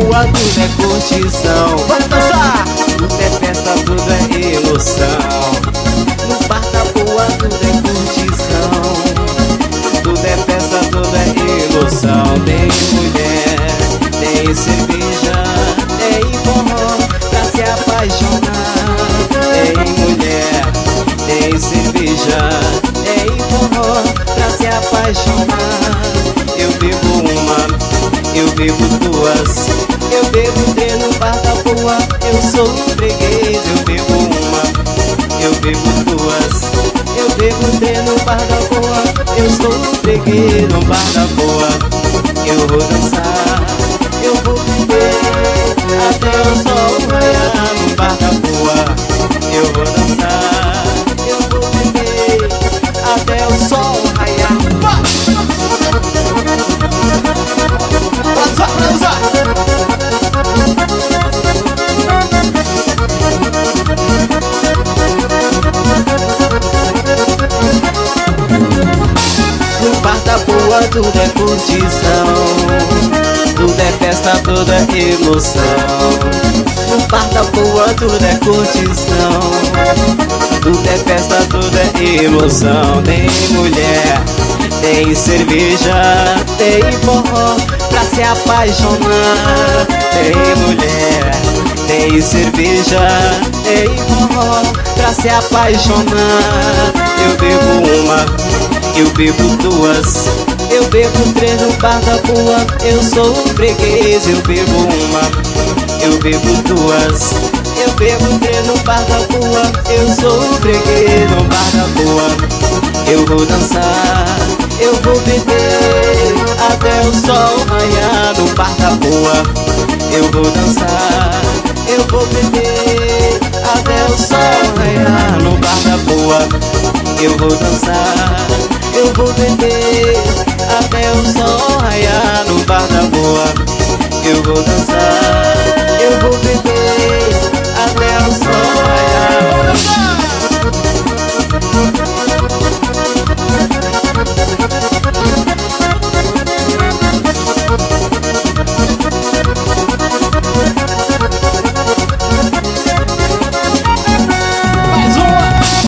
boa, tudo é curtição. Vamos dançar! Tudo é festa, tudo é emoção. No bar da boa, tudo é curtição. Tudo é festa, tudo é emoção. Tem mulher, tem cerveja, tem forró pra se apaixonar. Tem mulher, tem cerveja, tem forró pra se apaixonar. Eu bebo uma, eu bebo duas, eu bebo três no bar da boa. Eu sou um freguês. Eu bebo uma, eu bebo duas, eu bebo três no bar da boa. Eu sou um freguês no bar da boa. Eu vou dançar, eu vou beber até o sol raiar no bar da boa. Eu vou dançar, eu vou beber até o sol raiar. No bar da boa tudo é curtição, tudo é festa, tudo é emoção. No bar da boa tudo é curtição, tudo é festa, tudo é emoção. Tem mulher, tem cerveja, tem forró pra se apaixonar. Tem mulher, tem cerveja, tem forró pra se apaixonar. Eu bebo uma, eu bebo duas, eu bebo três no bar da boa. Eu sou um freguês. Eu bebo uma, eu bebo duas, eu bebo três no bar da boa. Eu sou um freguês no bar da boa. Eu vou dançar, eu vou beber até o sol raiar no bar da boa. Eu vou dançar, eu vou beber até o sol raiar no bar da boa. Eu vou dançar, eu vou beber até o sol raiar no bar da boa. Eu vou dançar, eu vou beber até o sol raiar.